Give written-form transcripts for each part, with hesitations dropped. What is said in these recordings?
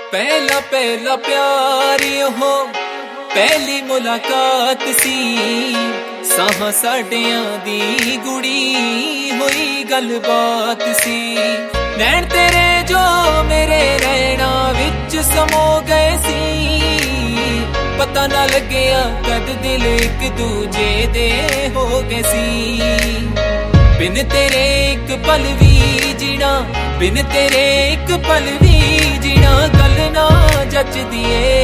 पहला पहला प्यार हो पहली मुलाकात सी साहां साडियां दी गुड़ी हुई गलबात सी नैन तेरे जो मेरे नैना विच समो गए सी पता ना लग्या कद दिल एक दूजे दे हो गए सी बिन तेरे एक पल भी जीना बिन तेरे एक पल भी जीना गल ना जचदी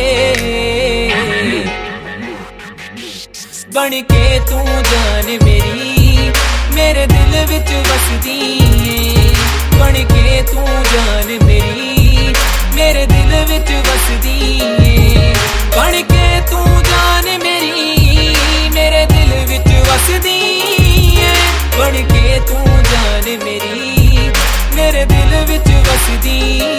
बन के तू जान मेरे दिल विच वसदी बन के तू जान मेरे दिल विच वसदी बन के तू जान मेरे दिल विच वसदी बन के तू जान मेरे दिल विच वसदी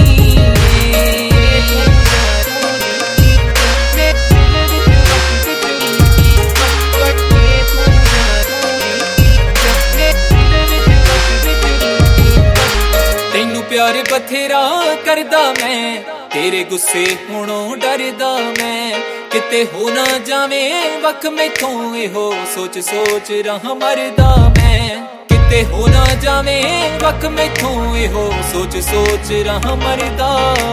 तैनू प्यार बथेरा करदा मैं तेरे गुस्से हुणों डरदा मैं किते हो ना जावे वख मैथों एहो सोच सोच रहा मरदा मैं किते हो ना जावे वख मैथों एहो सोच सोच रहा मरदा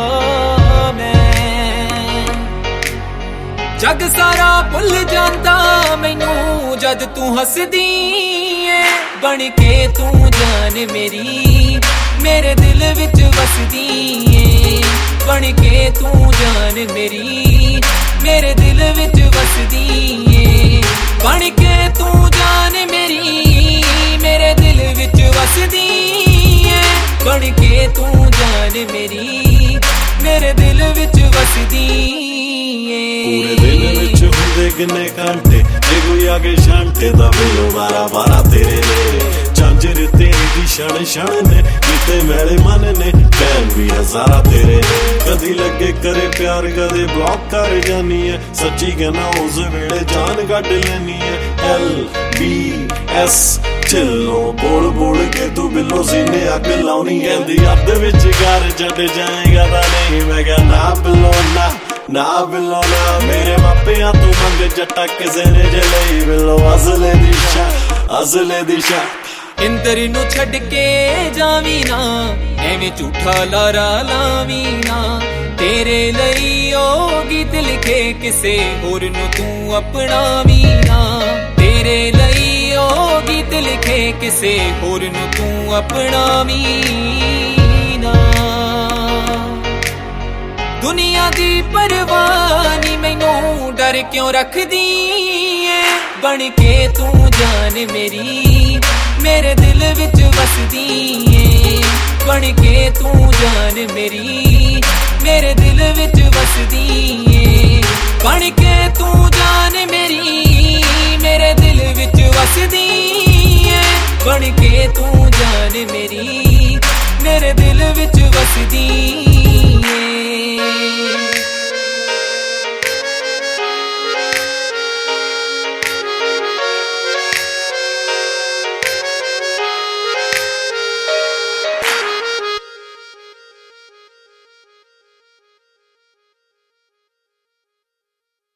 मैं जग सारा भुल जांदा मैनू जद तू हसदी बन के तू जान मेरे दिल विच वसदी बन के तू जान मेरे दिल विच वसदी बन के तू जान मेरे दिल विच वसदी बन के तू जान मेरे दिल विच वसदी पूरे दिल विच हुंदे किन्ने घंटे जे कोई आगे शांटे दा बिलो मारा मारा तेरे ने झांझर तेरी दी क्षण क्षण ने किते मेरे मन ने कैन भी हजारा तेरे ने कदी लगे करे प्यार कदे ब्लॉक कर जानी है सच्ची कहना उस वेले जान कट लेनी है LBS चिल्लो बोल बोल के तू बिलो सीने अग लाउनी कहंदी अद विच घर छड्ड जाएगा तां नहीं मैं कह ना बिलो ना बिलो ना मेरे मापियां तू मंग जट्टा किसे ने जे लई बिलो असले दिशा इंदर नू छड़ के जावी ना एवें झूठा लारा लावी ना तेरे लई ओ गीत लिखे किसे होर नू तू अपनावी ना तेरे लई ओ गीत लिखे किसे होर नू तू अपनावी ना दुनिया दी परवाह नी मैनू डर क्यों रखदी बन के तू जान मेरे दिल विच वसदी बन के तू जान मेरे दिल विच वसदी बन के तू जान मेरे दिल विच वसदी बन के तू जान मेरे दिल विच वसदी